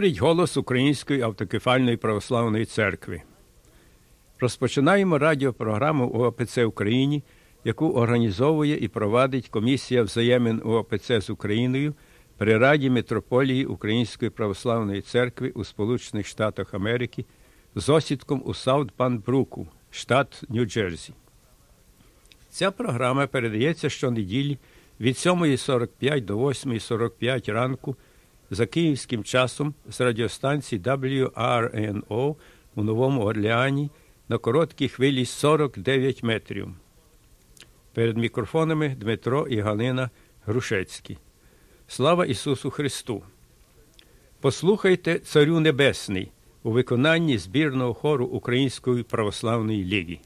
Говорить голос Української автокефальної православної церкви. Розпочинаємо радіопрограму УАПЦ Україні, яку організовує і провадить Комісія взаємин УАПЦ з Україною при Раді Митрополії Української православної церкви у Сполучених Штатах Америки з осідком у Саут-Пан-Бруку, штат Нью-Джерсі. Ця програма передається щонеділі від 7:45 до 8:45 ранку за київським часом з радіостанції WRNO у Новому Орлеані на короткій хвилі 49 метрів. Перед мікрофонами Дмитро і Галина Грушецькі. Слава Ісусу Христу! Послухайте «Царю Небесний» у виконанні збірного хору Української православної ліги.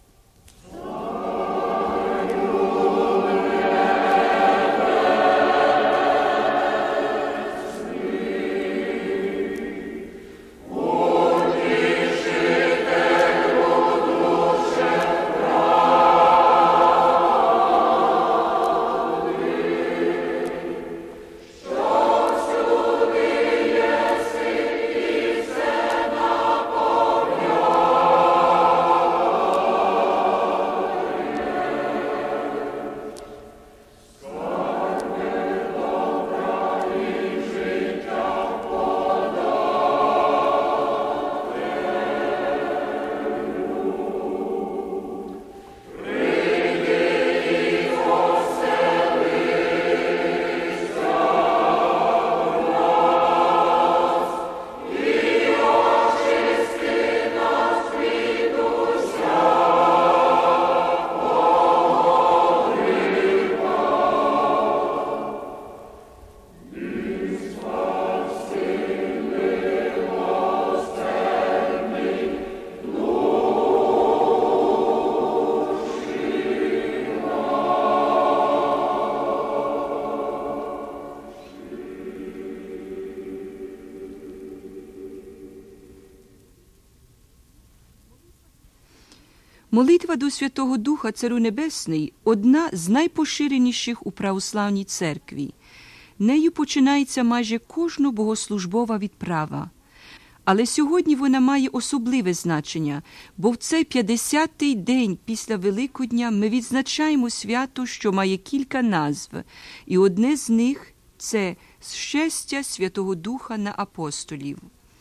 Молитва до Святого Духа Царю Небесний – одна з найпоширеніших у православній церкві. Нею починається майже кожна богослужбова відправа. Але сьогодні вона має особливе значення, бо в цей 50-й день після Великодня ми відзначаємо свято, що має кілька назв, і одне з них – це «Зшестя Святого Духа на апостолів».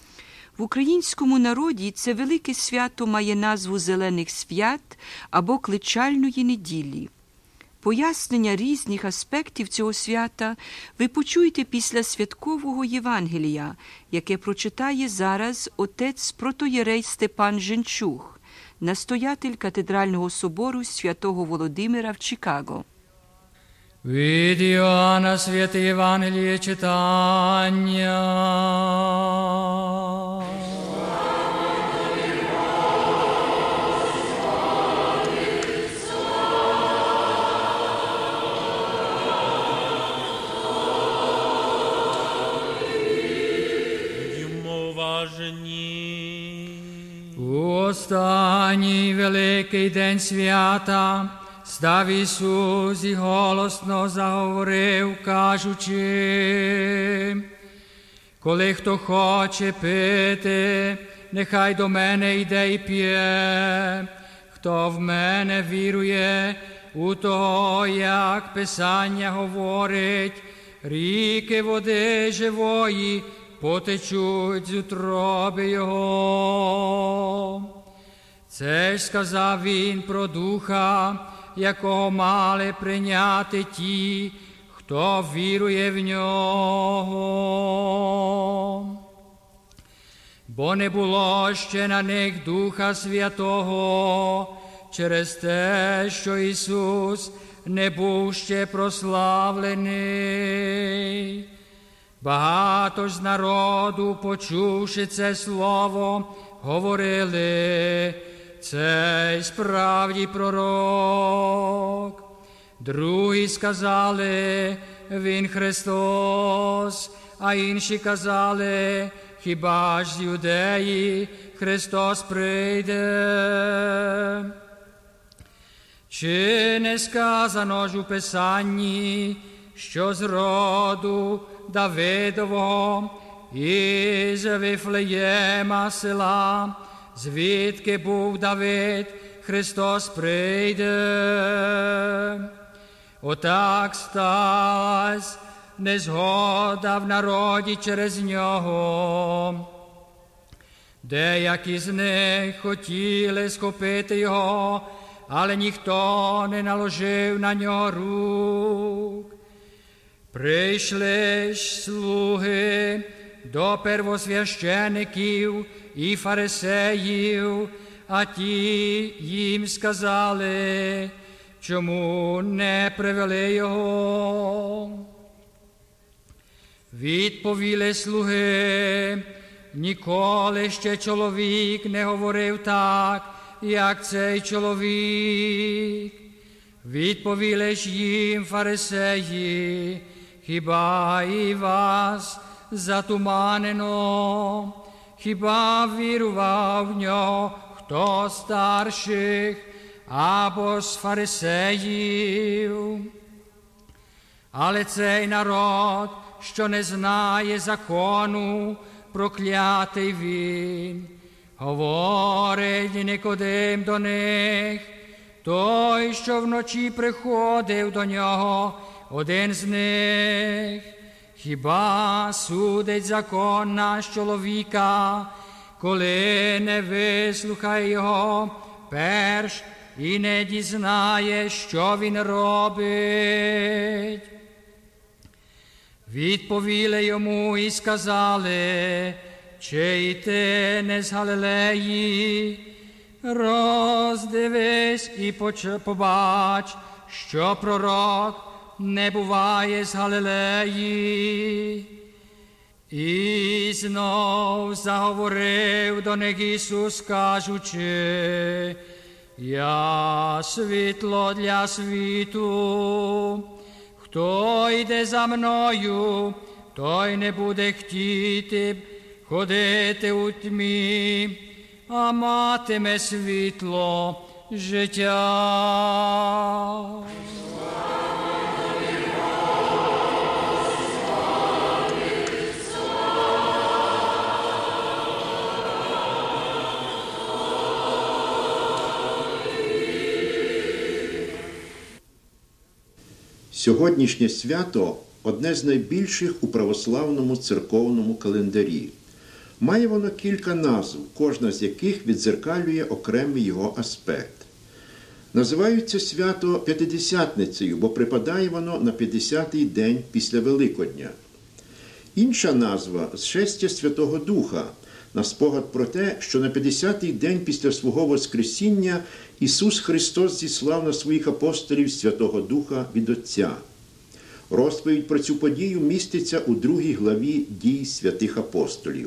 В українському народі це велике свято має назву «Зелених свят» або «Кличальної неділі». Пояснення різних аспектів цього свята ви почуєте після святкового Євангелія, яке прочитає зараз отець протоєрей Степан Женчух, настоятель катедрального собору Святого Володимира в Чикаго. Від Іоанна святе Євангеліє читання. У останній великий день свята став Ісус і голосно заговорив, кажучи: «Коли хто хоче пити, нехай до мене йде і п'є. Хто в мене вірує, у того, як Писання говорить, ріки води живої потечуть з утроби Його». Це ж сказав Він про Духа, якого мали прийняти ті, хто вірує в Нього. Бо не було ще на них Духа Святого, через те, що Ісус не був ще прославлений. Багато ж з народу, почувши це слово, говорили: «Цей справді пророк». Другі сказали: «Він Христос», а інші казали: «Хіба ж з Юдеї Христос прийде?» Чи не сказано ж у Писанні, що з роду Давидового із Вифлеєма села, звідки був Давид, Христос прийде. Отак сталась незгода в народі через нього. Деякі з них хотіли схопити його, але ніхто не наложив на нього рук. Прийшли ж слуги до первосвящеників і фарисеїв, а ті їм сказали, чому не привели його. Відповіли слуги, ніколи ще чоловік не говорив так, як цей чоловік. Відповіли ж їм фарисеї, хіба і вас затуманено, хіба вірував в нього хто з старших або з фарисеїв? Але цей народ, що не знає закону, проклятий він. Говорить Никодим до них, той, що вночі приходив до нього, один з них. Хіба судить закон наш чоловіка, коли не вислухає його перш і не дізнає, що він робить? Відповіли йому і сказали, чи й ти не з Галилеї? Роздивись і побач, що пророк не буває з Галилеї. І знов заговорив до них Ісус, кажучи, я світло для світу. Хто йде за мною, той не буде хотіти ходити у тьмі, а матиме світло життя. Сьогоднішнє свято – одне з найбільших у православному церковному календарі. Має воно кілька назв, кожна з яких віддзеркалює окремий його аспект. Називається свято П'ятидесятницею, бо припадає воно на 50-й день після Великодня. Інша назва – Зшестя Святого Духа, на спогад про те, що на 50-й день після свого Воскресіння Ісус Христос зіслав на своїх апостолів Святого Духа від Отця. Розповідь про цю подію міститься у 2 главі «Дій святих апостолів».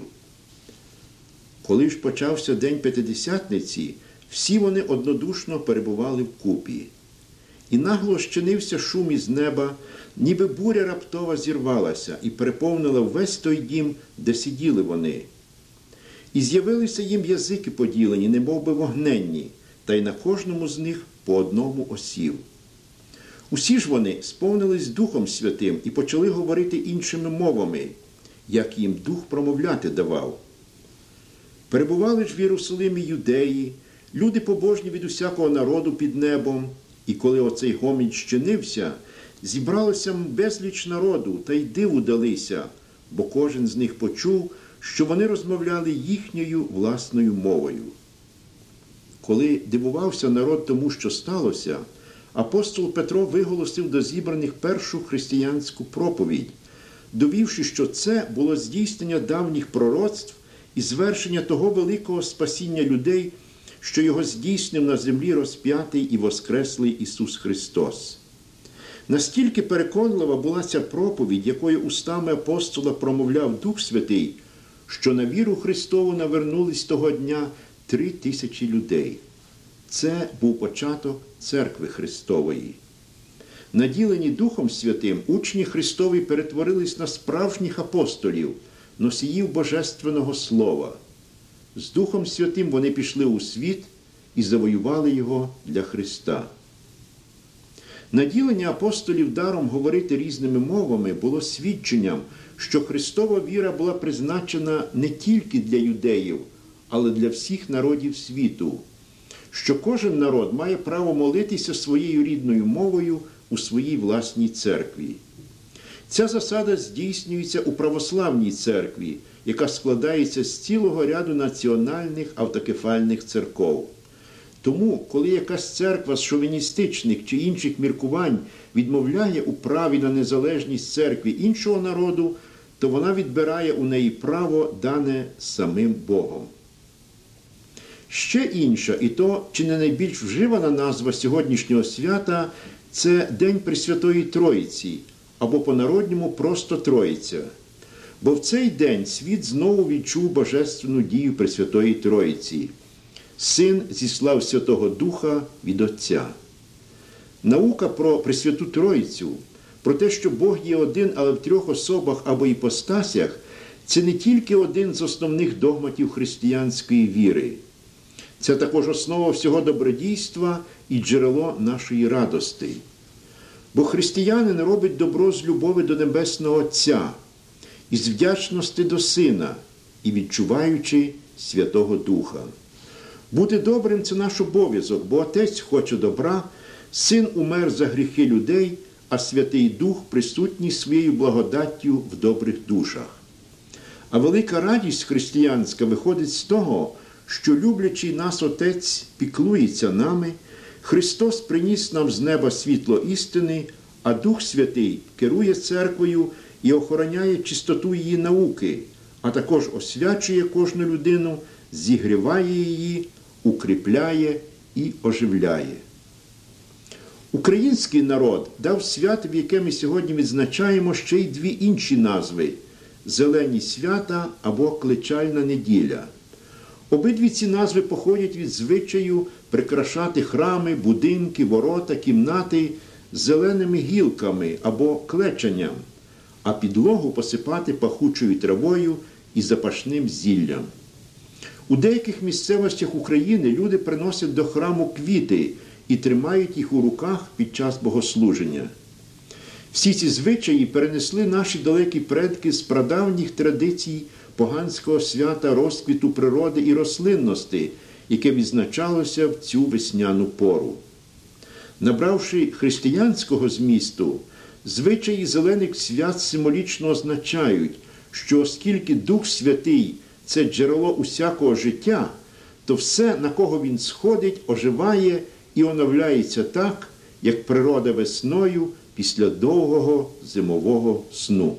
Коли ж почався день П'ятидесятниці, всі вони однодушно перебували вкупі. І нагло щинився шум із неба, ніби буря раптова зірвалася і переповнила весь той дім, де сиділи вони. І з'явилися їм язики поділені, немов би вогненні, та й на кожному з них по одному осів. Усі ж вони сповнились Духом Святим і почали говорити іншими мовами, як їм Дух промовляти давав. Перебували ж в Єрусалимі юдеї, люди побожні від усякого народу під небом, і коли оцей гомін щинився, зібралося безліч народу, та й диву далися, бо кожен з них почув, що вони розмовляли їхньою власною мовою. Коли дивувався народ тому, що сталося, апостол Петро виголосив до зібраних першу християнську проповідь, довівши, що це було здійснення давніх пророцтв і звершення того великого спасіння людей, що його здійснив на землі розп'ятий і воскреслий Ісус Христос. Настільки переконлива була ця проповідь, якою устами апостола промовляв Дух Святий, що на віру Христову навернулись того дня 3000 людей. Це був початок Церкви Христової. Наділені Духом Святим, учні Христові перетворились на справжніх апостолів, носіїв Божественного Слова. З Духом Святим вони пішли у світ і завоювали його для Христа. Наділення апостолів даром говорити різними мовами було свідченням, що Христова віра була призначена не тільки для юдеїв, але для всіх народів світу, що кожен народ має право молитися своєю рідною мовою у своїй власній церкві. Ця засада здійснюється у православній церкві, яка складається з цілого ряду національних автокефальних церков. Тому, коли якась церква з шовіністичних чи інших міркувань відмовляє у праві на незалежність церкви іншого народу, то вона відбирає у неї право, дане самим Богом. Ще інша, і то чи не найбільш вживана назва сьогоднішнього свята – це День Пресвятої Троїці, або по-народньому просто Троїця. Бо в цей день світ знову відчув божественну дію Пресвятої Троїці. Син зіслав Святого Духа від Отця. Наука про Пресвяту Троїцю, про те, що Бог є один, але в трьох особах або іпостасях, це не тільки один з основних догматів християнської віри. Це також основа всього добродійства і джерело нашої радости. Бо християнин робить добро з любові до Небесного Отця, із вдячності до Сина і відчуваючи Святого Духа. Бути добрим – це наш обов'язок, бо Отець хоче добра, Син умер за гріхи людей, а Святий Дух присутній своєю благодаттю в добрих душах. А велика радість християнська виходить з того, що люблячий нас Отець піклується нами, Христос приніс нам з неба світло істини, а Дух Святий керує церквою і охороняє чистоту її науки, а також освячує кожну людину, зігріває її, укріпляє і оживляє. Український народ дав святу, яке ми сьогодні відзначаємо, ще й дві інші назви – «Зелені свята» або «Кличальна неділя». Обидві ці назви походять від звичаю прикрашати храми, будинки, ворота, кімнати зеленими гілками або клечанням, а підлогу посипати пахучою травою і запашним зіллям. У деяких місцевостях України люди приносять до храму квіти і тримають їх у руках під час богослуження. Всі ці звичаї перенесли наші далекі предки з прадавніх традицій поганського свята розквіту природи і рослинності, яке відзначалося в цю весняну пору. Набравши християнського змісту, звичаї зелених свят символічно означають, що оскільки Дух Святий – це джерело усякого життя, то все, на кого він сходить, оживає і оновляється так, як природа весною після довгого зимового сну.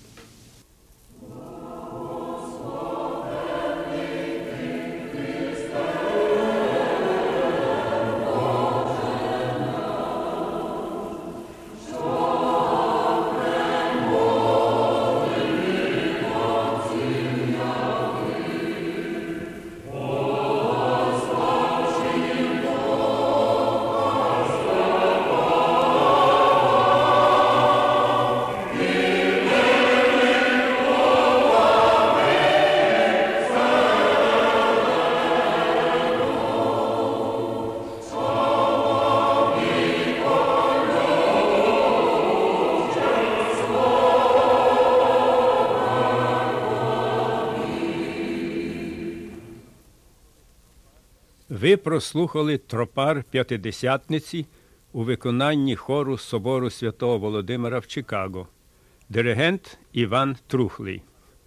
Ви прослухали тропар П'ятидесятниці у виконанні хору Собору Святого Володимира в Чикаго. Диригент Іван Трухлий.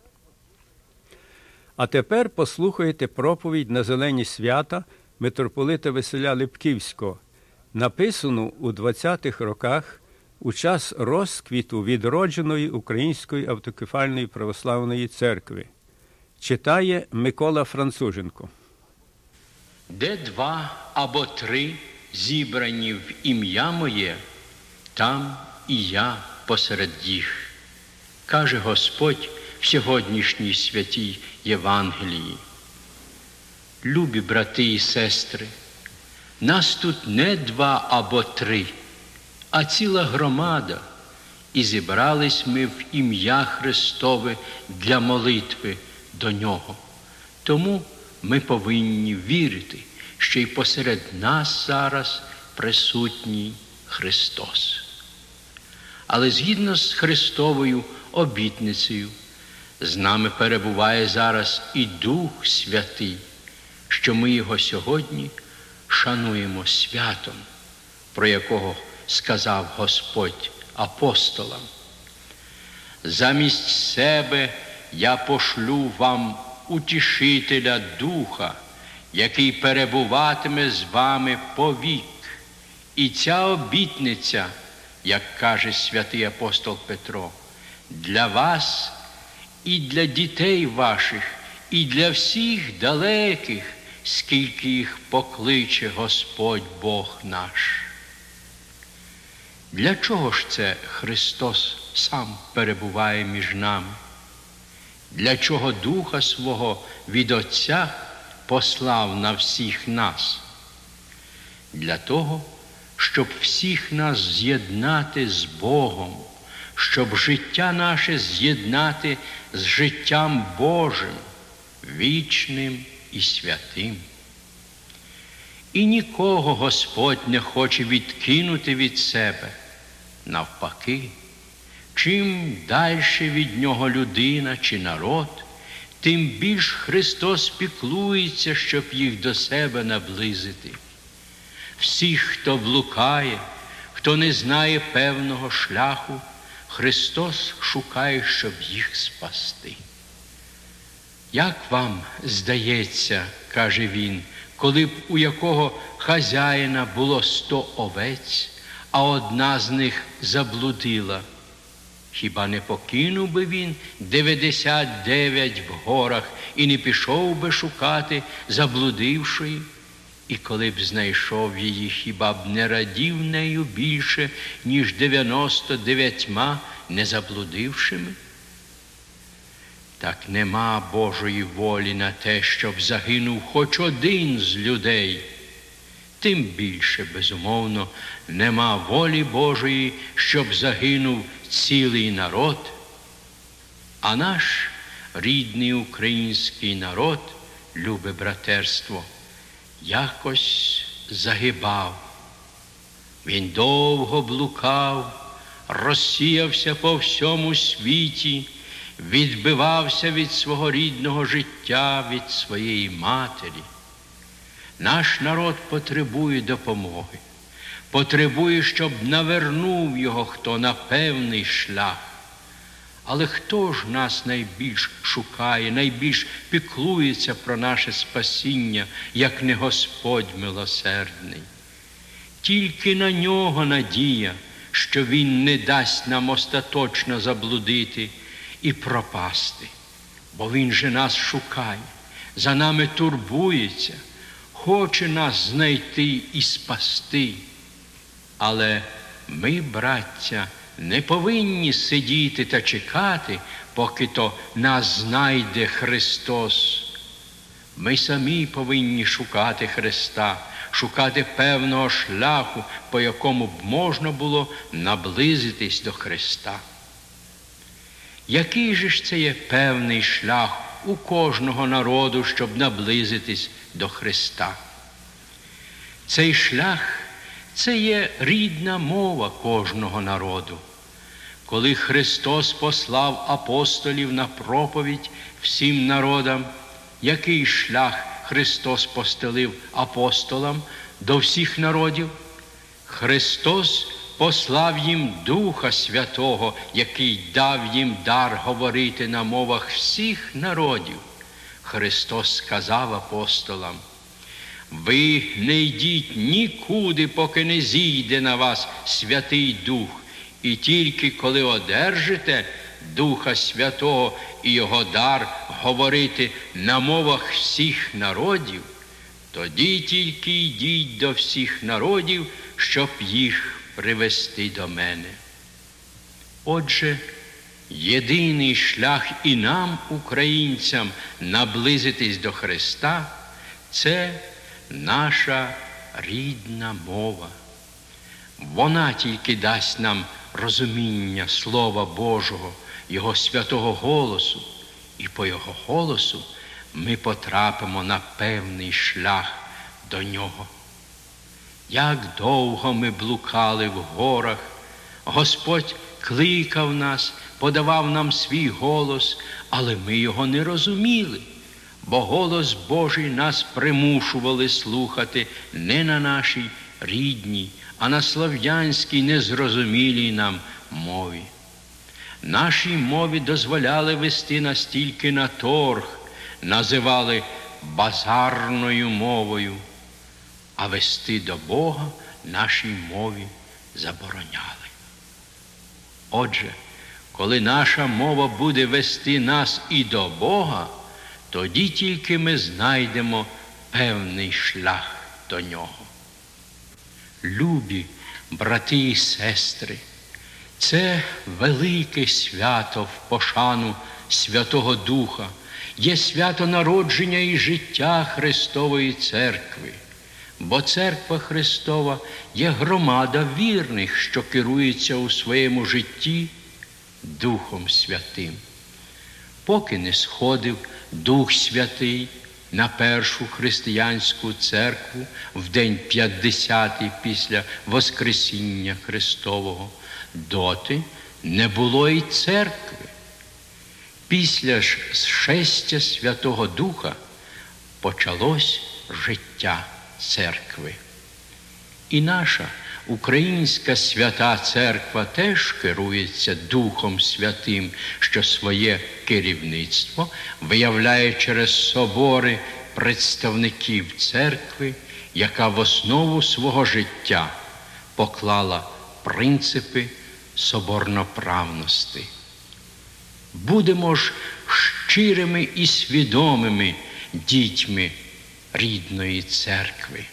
А тепер послухайте проповідь на зелені свята митрополита Василя Липківського, написану у 20-х роках у час розквіту відродженої Української автокефальної православної церкви. Читає Микола Француженко. Де два або три зібрані в ім'я моє, там і я посеред їх, каже Господь в сьогоднішній святій Євангелії. Любі брати і сестри, нас тут не два або три, а ціла громада, і зібрались ми в ім'я Христове для молитви до Нього. Тому ми повинні вірити, що й посеред нас зараз присутній Христос. Але згідно з Христовою обітницею, з нами перебуває зараз і Дух Святий, що ми Його сьогодні шануємо святом, про якого сказав Господь апостолам. Замість себе я пошлю вам утішителя Духа, який перебуватиме з вами повік. І ця обітниця, як каже святий апостол Петро, для вас і для дітей ваших, і для всіх далеких, скільки їх покличе Господь Бог наш. Для чого ж це Христос сам перебуває між нами? Для чого Духа Свого від Отця послав на всіх нас? Для того, щоб всіх нас з'єднати з Богом, щоб життя наше з'єднати з життям Божим, вічним і святим. І нікого Господь не хоче відкинути від себе. Навпаки, чим дальше від нього людина чи народ, тим більш Христос піклується, щоб їх до себе наблизити. Всіх, хто блукає, хто не знає певного шляху, Христос шукає, щоб їх спасти. Як вам здається, каже він, коли б у якого хазяїна було 100 овець, а одна з них заблудила, хіба не покинув би він 99 в горах і не пішов би шукати заблудившої? І коли б знайшов її, хіба б не радів нею більше, ніж 99 незаблудившими? Так нема Божої волі на те, щоб загинув хоч один з людей. Тим більше, безумовно, нема волі Божої, щоб загинув цілий народ. А наш рідний український народ, любе братерство, якось загибав. Він довго блукав, розсіявся по всьому світі, відбивався від свого рідного життя, від своєї матері. Наш народ потребує допомоги, потребує, щоб навернув його хто на певний шлях. Але хто ж нас найбільш шукає, найбільш піклується про наше спасіння, як не Господь милосердний? Тільки на нього надія, що він не дасть нам остаточно заблудити і пропасти. Бо він же нас шукає, за нами турбується, хоче нас знайти і спасти. Але ми, браття, не повинні сидіти та чекати, поки то нас знайде Христос. Ми самі повинні шукати Христа, шукати певного шляху, по якому б можна було наблизитись до Христа. Який же ж це є певний шлях у кожного народу, щоб наблизитись до Христа? Цей шлях – це є рідна мова кожного народу. Коли Христос послав апостолів на проповідь всім народам, який шлях Христос постелив апостолам до всіх народів? Христос послав їм Духа Святого, який дав їм дар говорити на мовах всіх народів. Христос сказав апостолам: ви не йдіть нікуди, поки не зійде на вас Святий Дух, і тільки коли одержите Духа Святого і його дар говорити на мовах всіх народів, тоді тільки йдіть до всіх народів, щоб їх привести до мене. Отже, єдиний шлях і нам, українцям, наблизитись до Христа – це наша рідна мова. Вона тільки дасть нам розуміння Слова Божого, Його святого голосу, і по Його голосу ми потрапимо на певний шлях до Нього. Як довго ми блукали в горах, Господь кликав нас, подавав нам свій голос, але ми його не розуміли, бо голос Божий нас примушували слухати не на нашій рідній, а на слов'янській незрозумілій нам мові. Нашій мові дозволяли вести нас тільки на торг, називали базарною мовою, а вести до Бога нашій мові забороняли. Отже, коли наша мова буде вести нас і до Бога, тоді тільки ми знайдемо певний шлях до Нього. Любі брати і сестри, це велике свято в пошану Святого Духа, є свято народження і життя Христової Церкви. Бо Церква Христова є громада вірних, що керується у своєму житті Духом Святим. Поки не сходив Дух Святий на першу християнську церкву в день 50-й після Воскресіння Христового, доти не було і церкви. Після ж зшестя Святого Духа почалось життя церкви. І наша Українська Свята Церква теж керується Духом Святим, що своє керівництво виявляє через собори представників церкви, яка в основу свого життя поклала принципи соборноправності. Будемо ж щирими і свідомими дітьми рідної церкви.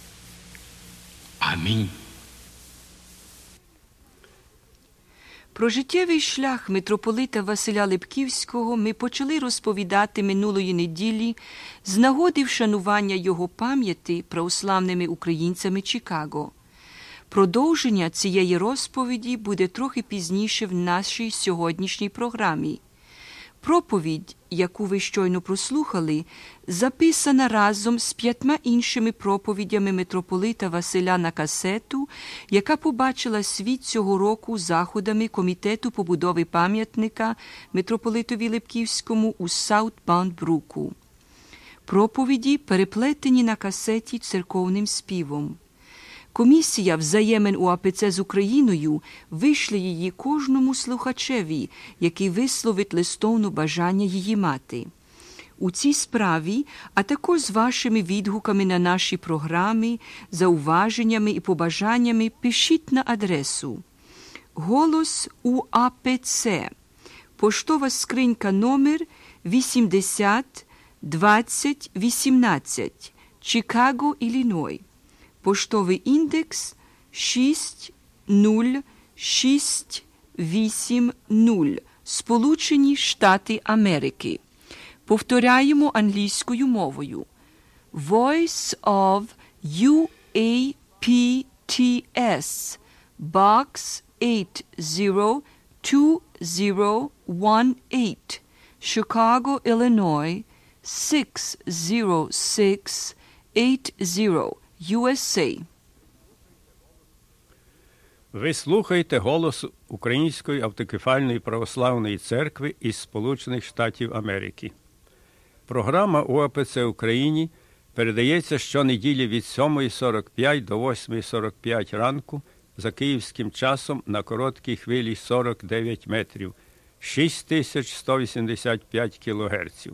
Амінь. Про життєвий шлях митрополита Василя Липківського ми почали розповідати минулої неділі з нагоди вшанування його пам'яті православними українцями Чикаго. Продовження цієї розповіді буде трохи пізніше в нашій сьогоднішній програмі. Проповідь, яку ви щойно прослухали, записана разом з 5 іншими проповідями митрополита Василя на касету, яка побачила світ цього року заходами Комітету побудови пам'ятника митрополитові Липківському у Саут-Банд-Бруку. Проповіді переплетені на касеті церковним співом. Комісія взаємин УАПЦ з Україною вишле її кожному слухачеві, який висловить листовне бажання її мати. У цій справі, а також з вашими відгуками на наші програми, зауваженнями і побажаннями пишіть на адресу «Голос УАПЦ», поштова скринька номер 80 20 18, Чикаго, Ілліной. Поштовий індекс 60680, Сполучені Штати Америки. Повторяємо англійською мовою. Voice of UAPTS, Box 802018, Chicago, Illinois 60680, USA. Ви слухаєте голос Української автокефальної православної церкви із Сполучених Штатів Америки. Програма УАПЦ Україні передається щонеділі від 7:45 до 8:45 ранку за київським часом на короткій хвилі 49 метрів, 6185 кілогерців.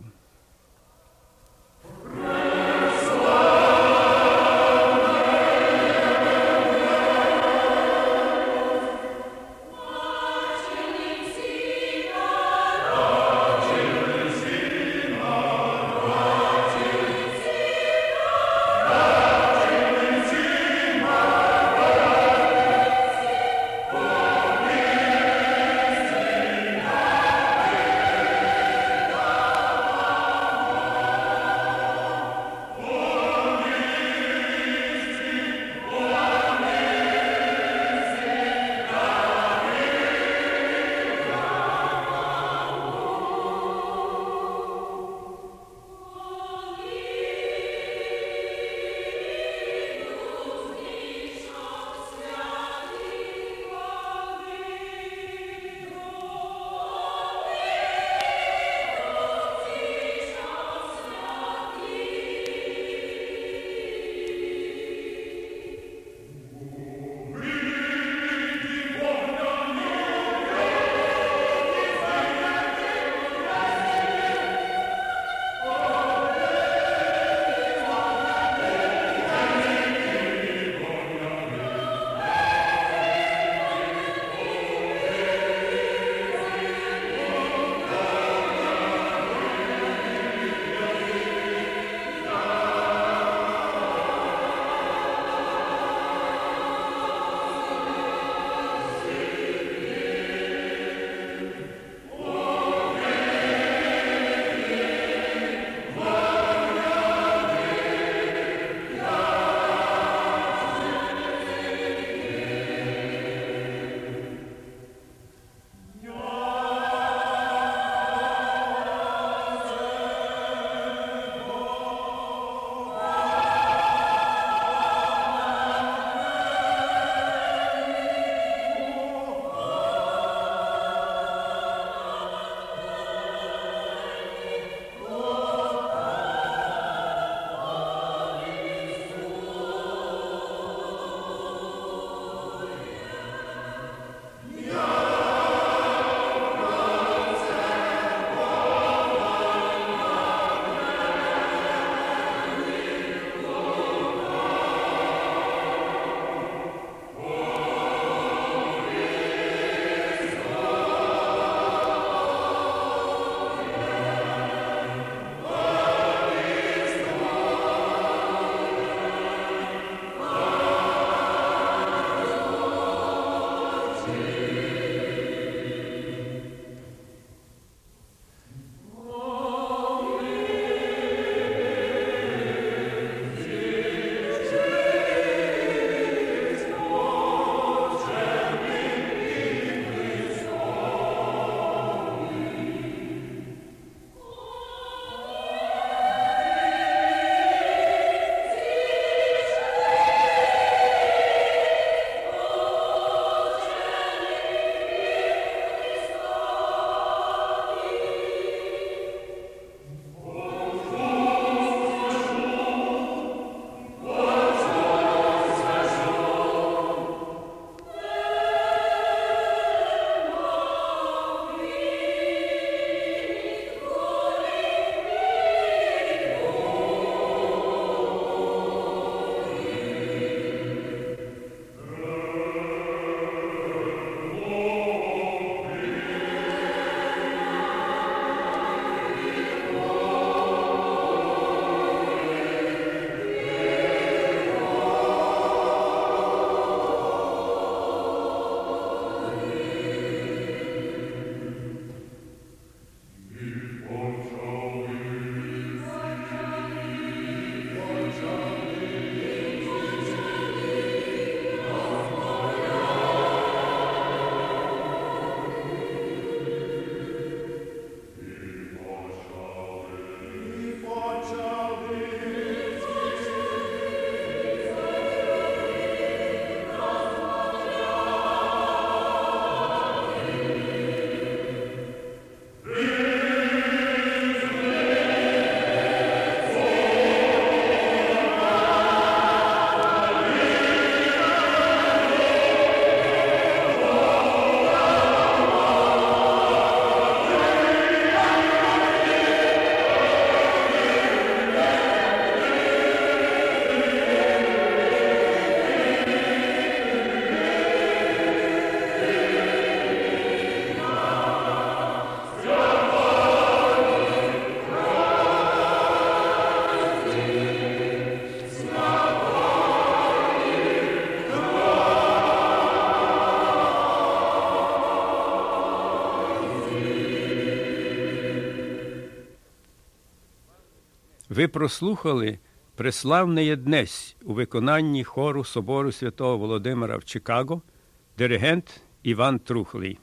Ви прослухали «Преславне днесь» у виконанні хору Собору Святого Володимира в Чикаго, диригент Іван Трухлий.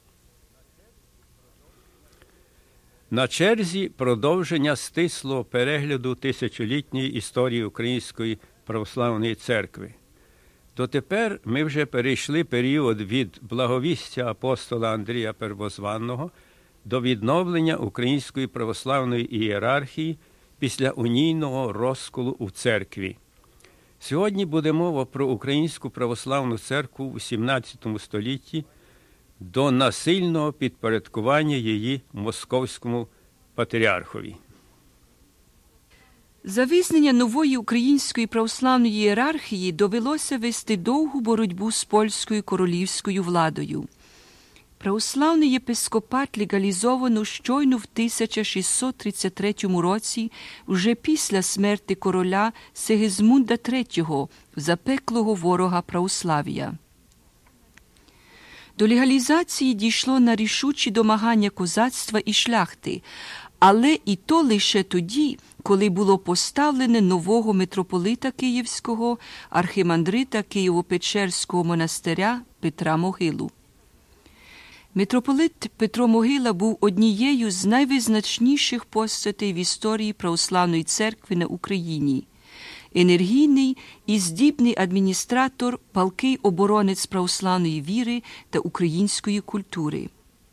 На черзі продовження стислого перегляду тисячолітньої історії Української православної церкви. Дотепер ми вже перейшли період від благовістя апостола Андрія Первозванного до відновлення Української православної ієрархії після унійного розколу у церкві. Сьогодні буде мова про Українську православну церкву у XVII столітті до насильного підпорядкування її московському патріархові. За визнання нової української православної ієрархії довелося вести довгу боротьбу з польською королівською владою. Православний єпископат легалізовано щойно в 1633 році, вже після смерти короля Сигизмунда III, запеклого ворога православ'я. До легалізації дійшло на рішучі домагання козацтва і шляхти, але і то лише тоді, коли було поставлене нового митрополита Київського, архимандрита Києво-Печерського монастиря Петра Могилу. Митрополит Петро Могила був однією з найвизначніших постатей в історії православної церкви на Україні. Енергійний і здібний адміністратор, палкий оборонець православної віри та української культури.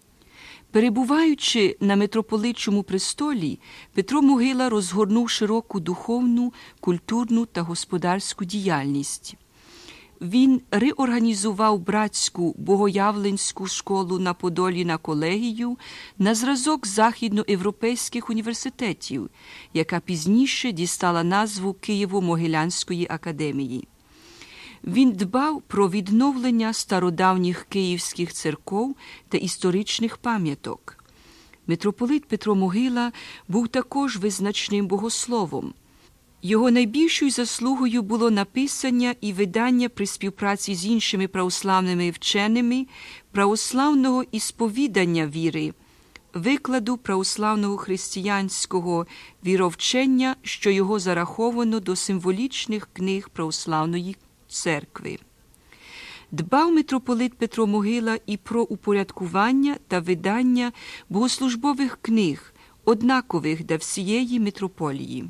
Перебуваючи на митрополитчому престолі, Петро Могила розгорнув широку духовну, культурну та господарську діяльність. Він реорганізував братську богоявленську школу на Подолі на колегію на зразок західноєвропейських університетів, яка пізніше дістала назву Києво-Могилянської академії. Він дбав про відновлення стародавніх київських церков та історичних пам'яток. Митрополит Петро Могила був також визначним богословом. Його найбільшою заслугою було написання і видання при співпраці з іншими православними вченими православного ісповідання віри, викладу православного християнського віровчення, що його зараховано до символічних книг православної церкви. Дбав митрополит Петро Могила і про упорядкування та видання богослужбових книг, однакових для всієї митрополії.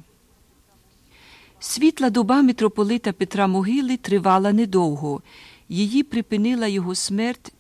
Світла доба митрополита Петра Могили тривала недовго. Її припинила його смерть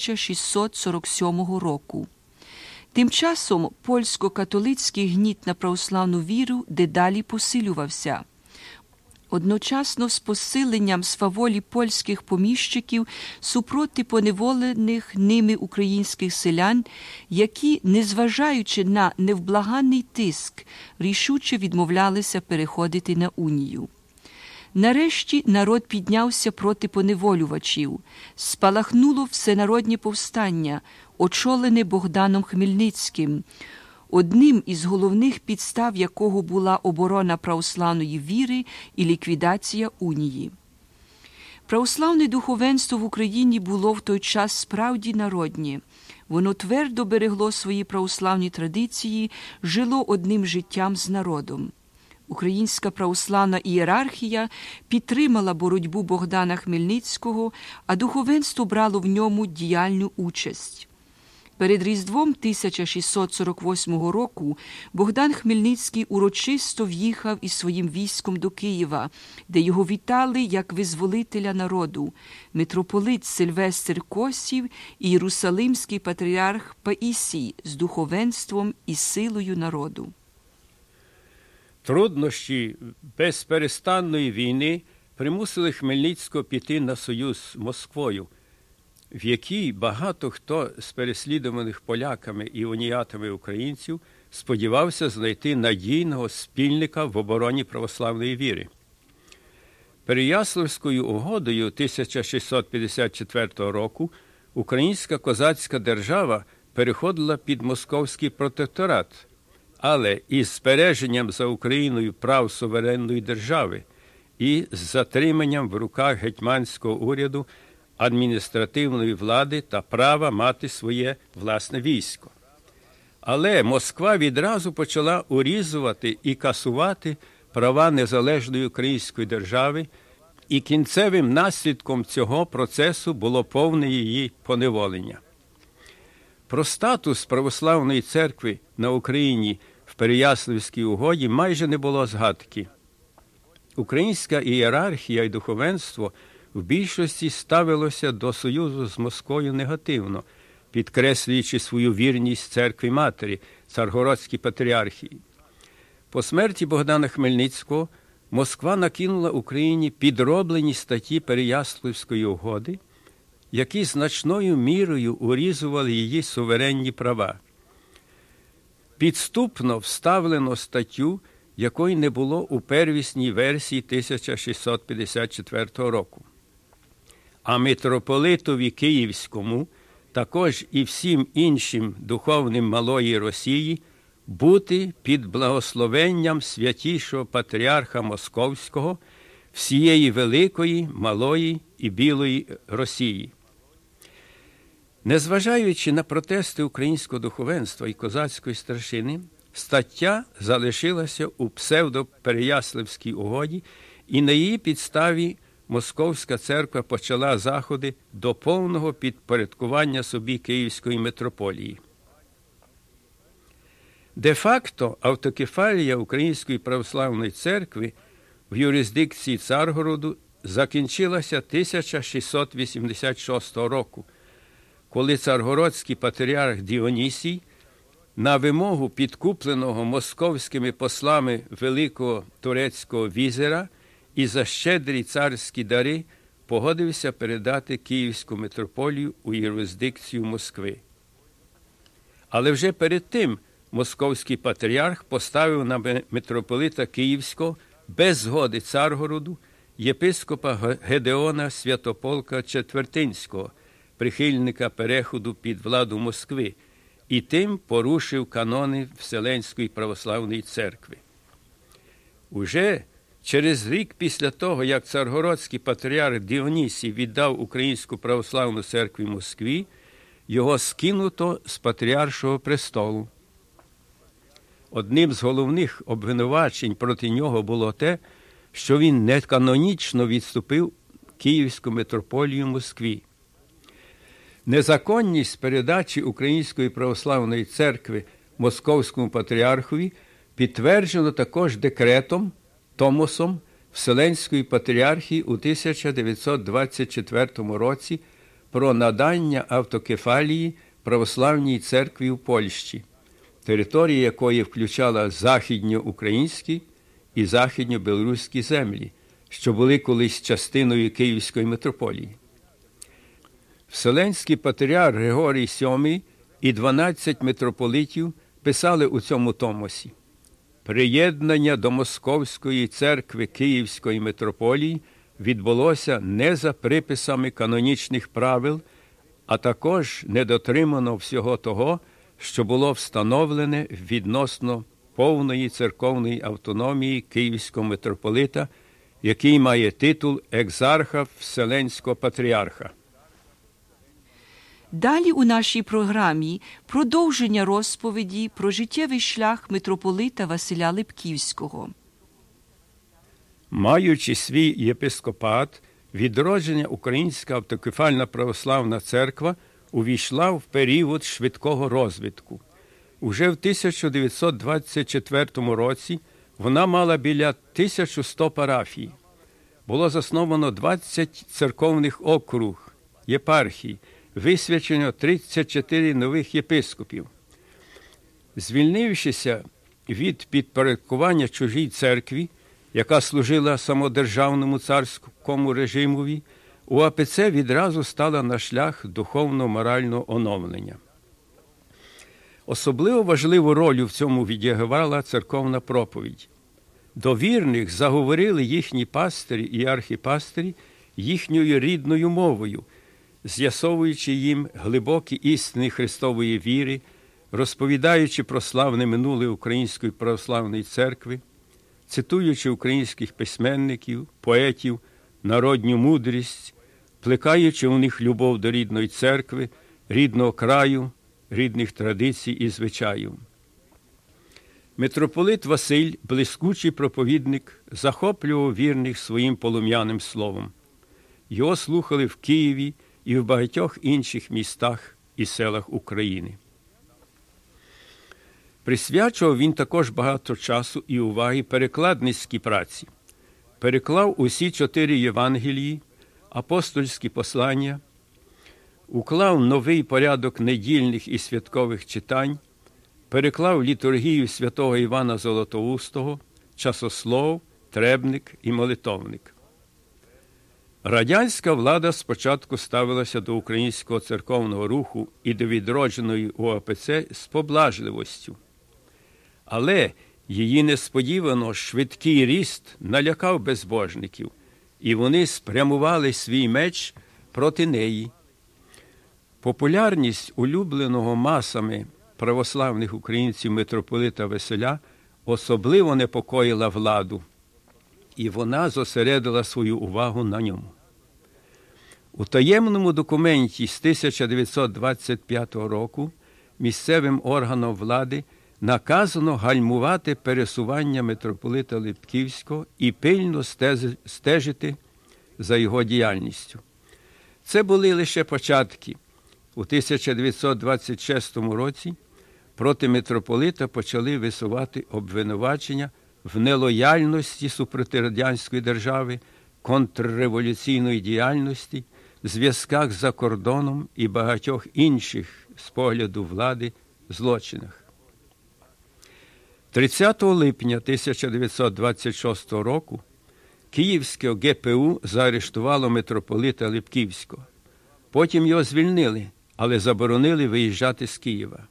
1647 року. Тим часом польсько-католицький гніт на православну віру дедалі посилювався. Одночасно з посиленням сваволі польських поміщиків супроти поневолених ними українських селян, які, незважаючи на невблаганний тиск, рішуче відмовлялися переходити на унію. Нарешті народ піднявся проти поневолювачів. Спалахнуло всенароднє повстання, очолене Богданом Хмельницьким, одним із головних підстав якого була оборона православної віри і ліквідація унії. Православне духовенство в Україні було в той час справді народнє. Воно твердо берегло свої православні традиції, жило одним життям з народом. Українська православна ієрархія підтримала боротьбу Богдана Хмельницького, а духовенство брало в ньому діяльну участь. Перед Різдвом 1648 року Богдан Хмельницький урочисто в'їхав із своїм військом до Києва, де його вітали як визволителя народу митрополит Сильвестр Косів і єрусалимський патріарх Паїсій з духовенством і силою народу. Труднощі безперестанної війни примусили Хмельницького піти на союз з Москвою, в якій багато хто з переслідуваних поляками і уніятами українців сподівався знайти надійного спільника в обороні православної віри. Переяславською угодою 1654 року українська козацька держава переходила під московський протекторат, але із збереженням за Україною прав суверенної держави і з затриманням в руках гетьманського уряду адміністративної влади та права мати своє власне військо. Але Москва відразу почала урізувати і касувати права незалежної української держави, і кінцевим наслідком цього процесу було повне її поневолення. Про статус православної церкви на Україні в Переяславській угоді майже не було згадки. Українська ієрархія і духовенство в більшості ставилося до союзу з Москвою негативно, підкреслюючи свою вірність церкві-матері, Царгородській патріархії. По смерті Богдана Хмельницького Москва накинула Україні підроблені статті Переяславської угоди, які значною мірою урізували її суверенні права. Підступно вставлено статтю, якої не було у первісній версії 1654 року. А митрополитові Київському, також і всім іншим духовним Малої Росії, бути під благословенням святішого патріарха Московського всієї Великої, Малої і Білої Росії. Незважаючи на протести українського духовенства і козацької старшини, стаття залишилася у псевдо-Переяславській угоді, і на її підставі Московська церква почала заходи до повного підпорядкування собі Київської митрополії. Де-факто автокефалія Української православної церкви в юрисдикції Царгороду закінчилася 1686 року, коли царгородський патріарх Діонісій на вимогу підкупленого московськими послами великого турецького візира і за щедрі царські дари погодився передати Київську митрополію у юрисдикцію Москви. Але вже перед тим московський патріарх поставив на митрополита Київського без згоди Царгороду єпископа Гедеона Святополка Четвертинського, прихильника переходу під владу Москви, і тим порушив канони Вселенської православної церкви. Уже через рік після того, як царгородський патріарх Діонісій віддав Українську православну церкву Москві, його скинуто з патріаршого престолу. Одним з головних обвинувачень проти нього було те, що він неканонічно відступив Київську митрополію Москві. Незаконність передачі Української православної церкви Московському патріархові підтверджено також декретом, Томосом Вселенської патріархії у 1924 році про надання автокефалії православній церкві в Польщі, територія якої включала західньоукраїнські і західньобілоруські землі, що були колись частиною Київської митрополії. Вселенський патріарх Григорій VII і 12 митрополитів писали у цьому томосі: «Приєднання до Московської церкви Київської митрополії відбулося не за приписами канонічних правил, а також не дотримано всього того, що було встановлене відносно повної церковної автономії Київського митрополита, який має титул екзарха Вселенського патріарха». Далі у нашій програмі продовження розповіді про життєвий шлях митрополита Василя Липківського. Маючи свій єпископат, відродження Українська автокефальна православна церква увійшла в період швидкого розвитку. Уже в 1924 році вона мала біля 1100 парафій. Було засновано 20 церковних округ, єпархій, висвячено 34 нових єпископів. Звільнившися від підпорядкування чужій церкві, яка служила самодержавному царському режимові, УАПЦ відразу стала на шлях духовно-морального оновлення. Особливо важливу роль в цьому відігравала церковна проповідь. До вірних заговорили їхні пастирі і архіпастирі їхньою рідною мовою, з'ясовуючи їм глибокі істини Христової віри, розповідаючи про славне минуле Української православної церкви, цитуючи українських письменників, поетів, народню мудрість, плекаючи у них любов до рідної церкви, рідного краю, рідних традицій і звичаїв. Митрополит Василь, блискучий проповідник, захоплював вірних своїм полум'яним словом. Його слухали в Києві і в багатьох інших містах і селах України. Присвячував він також багато часу і уваги перекладницькій праці. Переклав усі 4 Євангелії, апостольські послання, уклав новий порядок недільних і святкових читань, переклав літургію святого Івана Золотоустого, часослов, требник і молитовник. Радянська влада спочатку ставилася до українського церковного руху і до відродженої УАПЦ з поблажливостю. Але її несподівано швидкий ріст налякав безбожників, і вони спрямували свій меч проти неї. Популярність улюбленого масами православних українців митрополита Василя особливо непокоїла владу, і вона зосередила свою увагу на ньому. У таємному документі з 1925 року місцевим органам влади наказано гальмувати пересування митрополита Липківського і пильно стежити за його діяльністю. Це були лише початки. У 1926 році проти митрополита почали висувати обвинувачення в нелояльності супроти радянської держави, контрреволюційної діяльності, зв'язках за кордоном і багатьох інших з погляду влади злочинах. 30 липня 1926 року Київське ГПУ заарештувало митрополита Липківського. Потім його звільнили, але заборонили виїжджати з Києва.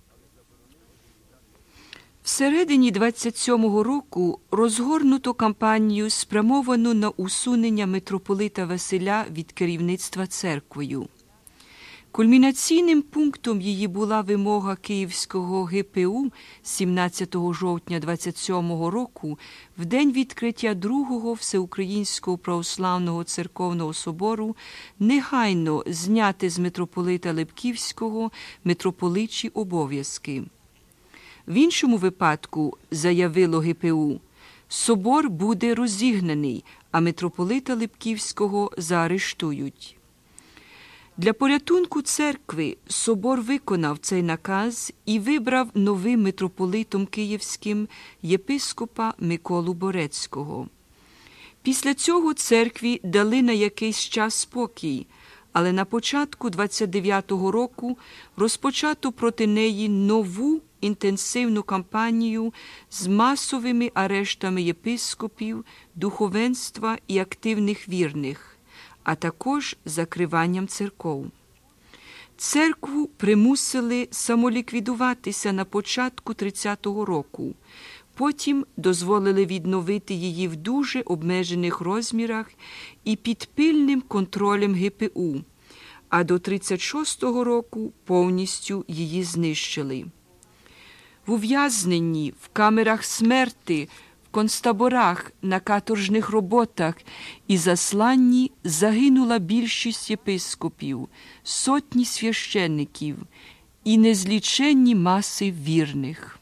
Всередині 27-го року розгорнуто кампанію, спрямовану на усунення митрополита Василя від керівництва церквою. Кульмінаційним пунктом її була вимога Київського ГПУ 17 жовтня 27-го року, в день відкриття Другого Всеукраїнського православного церковного собору, негайно зняти з митрополита Липківського митрополичі обов'язки. В іншому випадку, заявило ГПУ, собор буде розігнаний, а митрополита Липківського заарештують. Для порятунку церкви собор виконав цей наказ і вибрав новим митрополитом київським єпископа Миколу Борецького. Після цього церкві дали на якийсь час спокій, але на початку 29-го року розпочато проти неї нову інтенсивну кампанію з масовими арештами єпископів, духовенства і активних вірних, а також закриванням церков. Церкву примусили самоліквідуватися на початку 30-го року, потім дозволили відновити її в дуже обмежених розмірах і під пильним контролем ГПУ, а до 36-го року повністю її знищили. В ув'язненні, в камерах смерти, в концтаборах, на каторжних роботах і засланні загинула більшість єпископів, сотні священників і незліченні маси вірних.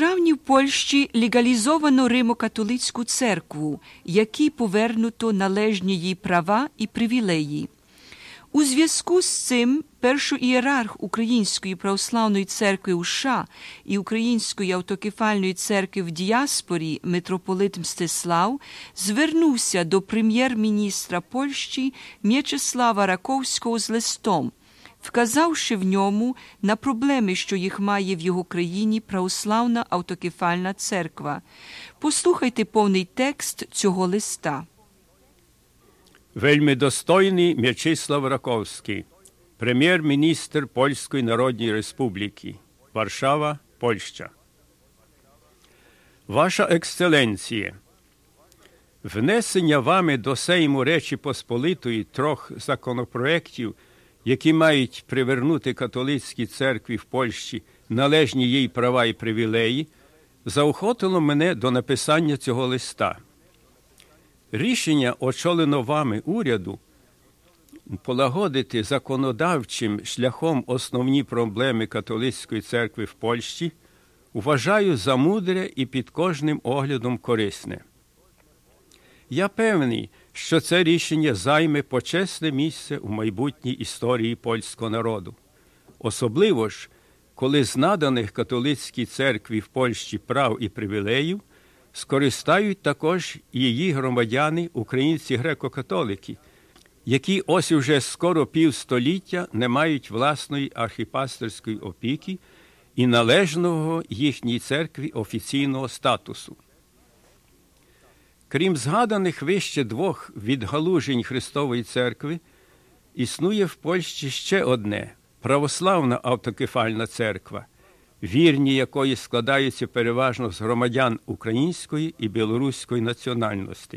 травні в Польщі легалізовано Римо-католицьку церкву, якій повернуто належні їй права і привілеї. У зв'язку з цим перший ієрарх Української православної церкви у США і Української автокефальної церкви в діаспорі митрополит Мстислав звернувся до прем'єр-міністра Польщі М'ячеслава Раковського з листом, вказавши в ньому на проблеми, що їх має в його країні православна автокефальна церква. Послухайте повний текст цього листа. Вельми достойний М'ячеслав Раковський, прем'єр-міністр Польської Народної Республіки, Варшава, Польща. Ваша Екселенціє, внесення вами до Сейму Речі Посполитої трьох законопроєктів, які мають привернути католицькій церкві в Польщі належні їй права і привілеї, заохотило мене до написання цього листа. Рішення, очолено вами уряду, полагодити законодавчим шляхом основні проблеми католицької церкви в Польщі, вважаю за мудре і під кожним оглядом корисне. Я певний, що це рішення займе почесне місце у майбутній історії польського народу. Особливо ж, коли з наданих католицькій церкві в Польщі прав і привілеїв скористають також і її громадяни, українці греко-католики, які ось уже скоро півстоліття не мають власної архіпастерської опіки і належного їхній церкві офіційного статусу. Крім згаданих вище двох відгалужень Христової церкви, існує в Польщі ще одне – православна автокефальна церква, вірні якої складаються переважно з громадян української і білоруської національності.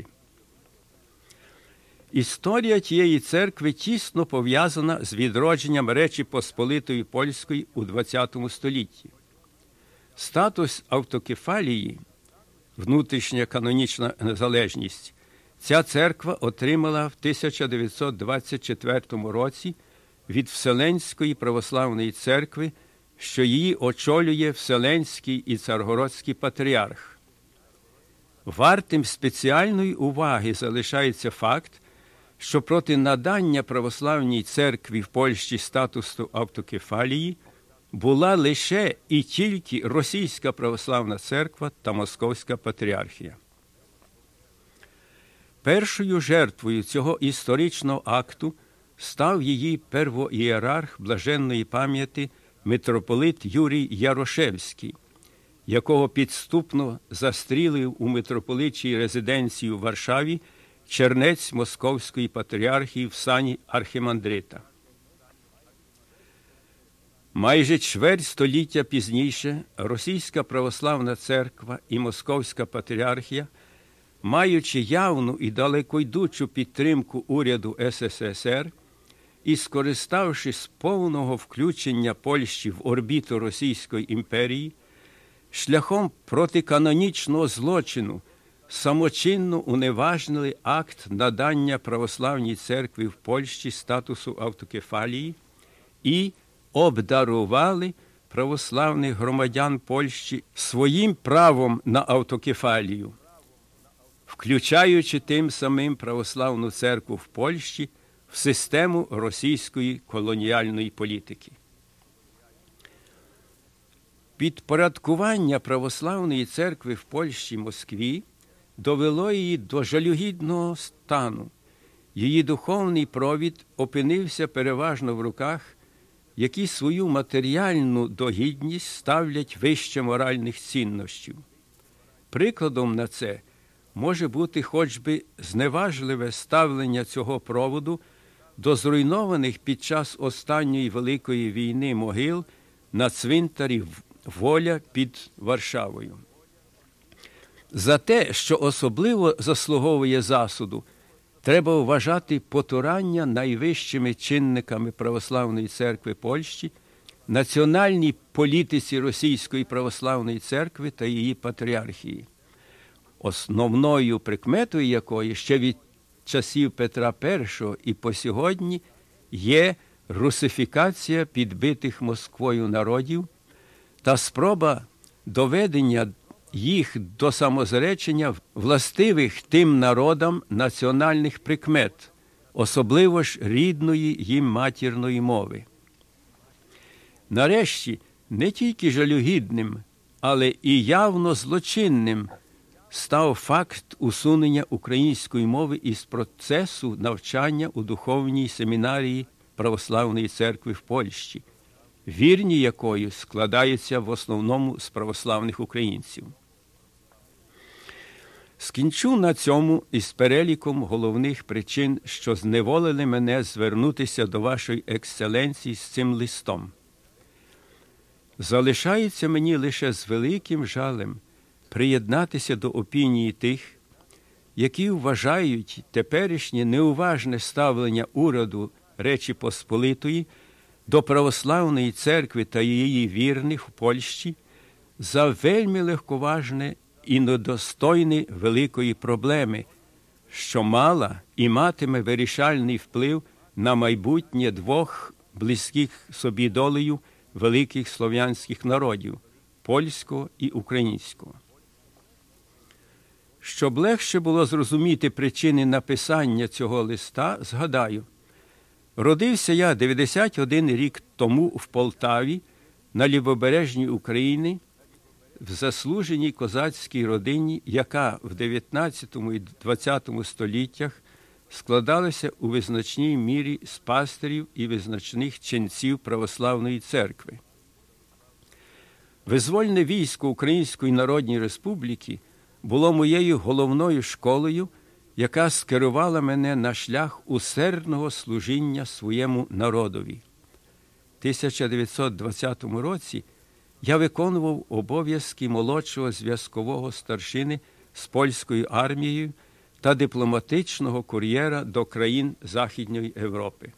Історія тієї церкви тісно пов'язана з відродженням Речі Посполитої Польської у ХХ столітті. Статус автокефалії, внутрішня канонічна незалежність, ця церква отримала в 1924 році від Вселенської православної церкви, що її очолює Вселенський і Царгородський патріарх. Вартим спеціальної уваги залишається факт, що проти надання православній церкві в Польщі статусу автокефалії була лише і тільки Російська православна церква та Московська патріархія. Першою жертвою цього історичного акту став її первоієрарх блаженної пам'яті митрополит Юрій Ярошевський, якого підступно застрілив у митрополичій резиденції у Варшаві чернець Московської патріархії в сані архімандрита. Майже чверть століття пізніше Російська православна церква і Московська патріархія, маючи явну і далекойдучу підтримку уряду СССР і скориставшись повного включення Польщі в орбіту Російської імперії, шляхом протиканонічного злочину самочинно уневажнили акт надання православній церкві в Польщі статусу автокефалії і обдарували православних громадян Польщі своїм правом на автокефалію, включаючи тим самим православну церкву в Польщі в систему російської колоніальної політики. Підпорядкування православної церкви в Польщі Москві довело її до жалюгідного стану. Її духовний провід опинився переважно в руках, які свою матеріальну догідність ставлять вище моральних цінностей. Прикладом на це може бути хоч би зневажливе ставлення цього проводу до зруйнованих під час останньої Великої війни могил на цвинтарі Воля під Варшавою. За те, що особливо заслуговує засуду, треба вважати потурання найвищими чинниками православної церкви Польщі, національній політиці Російської православної церкви та її патріархії, основною прикметою якої ще від часів Петра І і по сьогодні є русифікація підбитих Москвою народів та спроба доведення їх до самозречення властивих тим народам національних прикмет, особливо ж рідної їм матірної мови. Нарешті, не тільки жалюгідним, але і явно злочинним став факт усунення української мови із процесу навчання у духовній семінарії Православної церкви в Польщі, вірні якої складаються в основному з православних українців. Скінчу на цьому із переліком головних причин, що зневолили мене звернутися до вашої екселенції з цим листом. Залишається мені лише з великим жалем приєднатися до опінії тих, які вважають теперішнє неуважне ставлення уряду Речі Посполитої до православної церкви та її вірних в Польщі за вельми легковажне і недостойне великої проблеми, що мала і матиме вирішальний вплив на майбутнє двох близьких собі долею великих слов'янських народів – польського і українського. Щоб легше було зрозуміти причини написання цього листа, згадаю, родився я 91 рік тому в Полтаві на лівобережній Україні в заслуженій козацькій родині, яка в 19 і 20 століттях складалася у визначній мірі з пастирів і визначних ченців Православної церкви. Визвольне військо Української Народної Республіки було моєю головною школою, яка скерувала мене на шлях усердного служіння своєму народові. В 1920 році я виконував обов'язки молодшого зв'язкового старшини з польською армією та дипломатичного кур'єра до країн Західної Європи.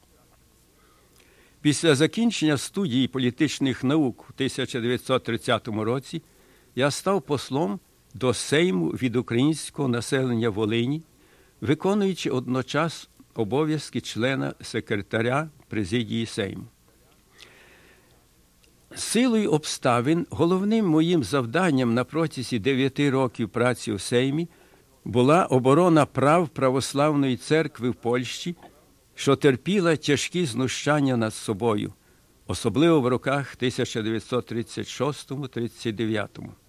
Після закінчення студії політичних наук у 1930 році я став послом до Сейму від українського населення Волині, виконуючи одночас обов'язки члена секретаря президії Сейму. Силою обставин головним моїм завданням на протязі 9 років праці у Сеймі була оборона прав православної церкви в Польщі, що терпіла тяжкі знущання над собою, особливо в роках 1936-39.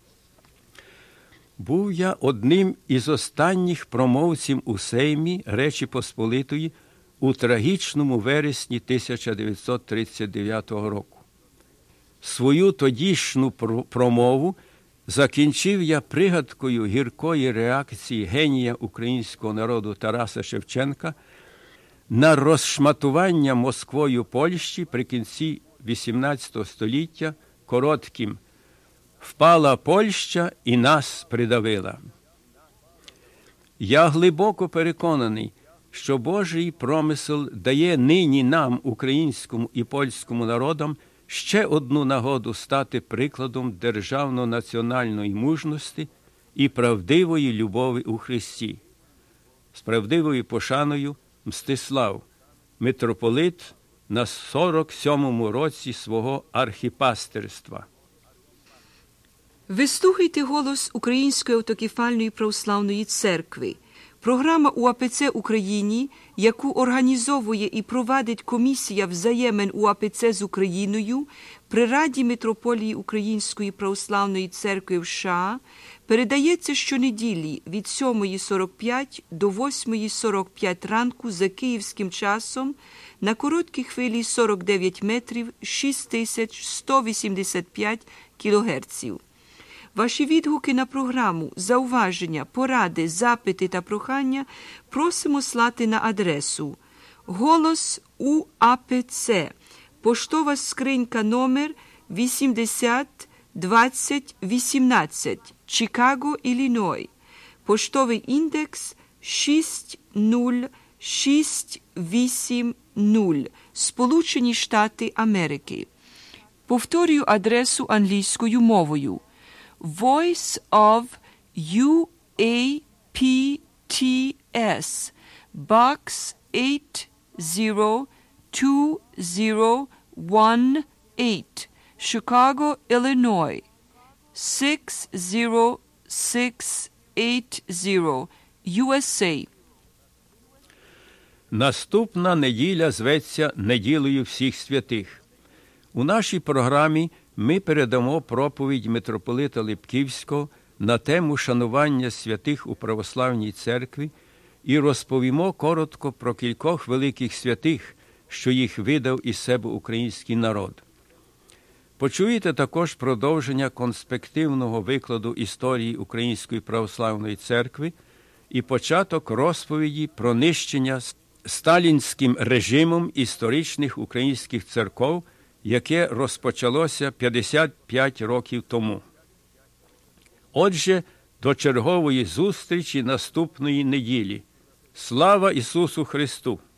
Був я одним із останніх промовців у Сеймі Речі Посполитої у трагічному вересні 1939 року. Свою тодішню промову закінчив я пригадкою гіркої реакції генія українського народу Тараса Шевченка на розшматування Москвою Польщі при кінці XVIII століття коротким «Впала Польща і нас придавила». Я глибоко переконаний, що Божий промисел дає нині нам, українському і польському народам, ще одну нагоду стати прикладом державно-національної мужності і правдивої любові у Христі. З правдивою пошаною Мстислав, митрополит на 47-му році свого архіпастерства. Ви слухаєте голос Української автокефальної православної церкви. Програма УАПЦ Україні, яку організовує і провадить Комісія взаємин УАПЦ з Україною при Раді Митрополії Української православної церкви в США, передається щонеділі від 7:45 до 8:45 ранку за київським часом на короткій хвилі 49 метрів 6185 кілогерців. Ваші відгуки на програму, зауваження, поради, запити та прохання просимо слати на адресу «Голос УАПЦ», поштова скринька номер 802018, Чикаго, Ілліной, поштовий індекс 60680, Сполучені Штати Америки. Повторюю адресу англійською мовою. Voice of UAPTS, Box 802018, Chicago, Illinois 60680, USA. Наступна неділя зветься «Неділею всіх святих». У нашій програмі ми передамо проповідь митрополита Липківського на тему шанування святих у Православній Церкві і розповімо коротко про кількох великих святих, що їх видав із себе український народ. Почуєте також продовження конспективного викладу історії Української Православної Церкви і початок розповіді про нищення сталінським режимом історичних українських церков, яке розпочалося 55 років тому. Отже, до чергової зустрічі наступної неділі. Слава Ісусу Христу!